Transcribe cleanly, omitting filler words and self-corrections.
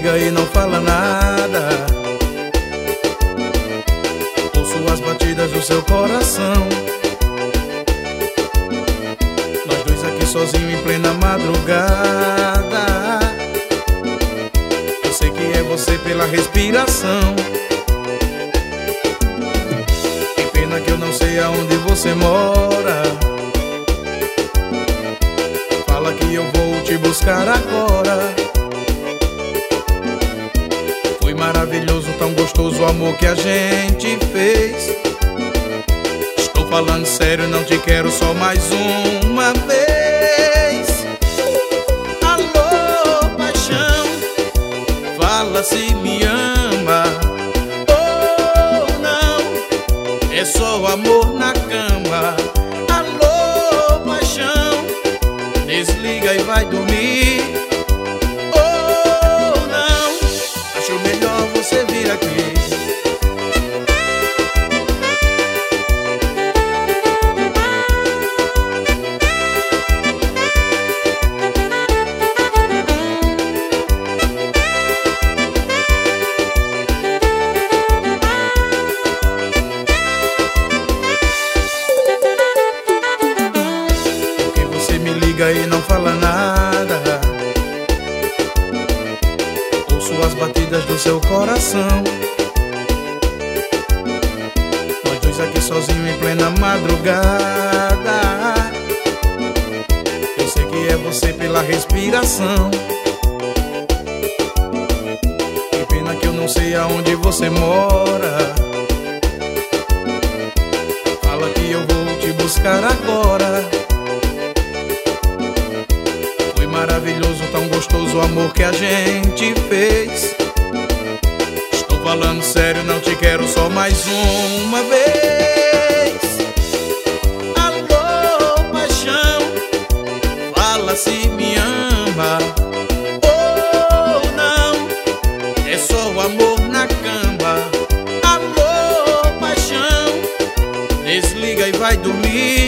liga e não fala nada. Ouço as batidas do seu coração. Nós dois aqui sozinhos em plena madrugada. Eu sei que é você pela respiração. Que pena que eu não sei aonde você mora. Fala que eu vou te buscar agora. Foi maravilhoso, tão gostoso o amor que a gente fez. Estou falando sério, não te quero só mais uma vez. Alô, paixão, fala se me ama ou não, é só amor na cama. Alô, paixão, desliga e vai dormir ou não, acho melhor você vir aqui. Porque você me liga e não fala nada. Ouço as batidas do seu coração. Nós dois aqui sozinhos em plena madrugada. Eu sei que é você pela respiração. Que pena que eu não sei aonde você mora. Fala que eu vou te buscar agora. Foi maravilhoso, tão gostoso o amor que a gente fez. Estou falando sério, não te quero só mais uma vez. Alô, paixão, fala se me ama ou não, é só o amor na cama. Alô, paixão, desliga e vai dormir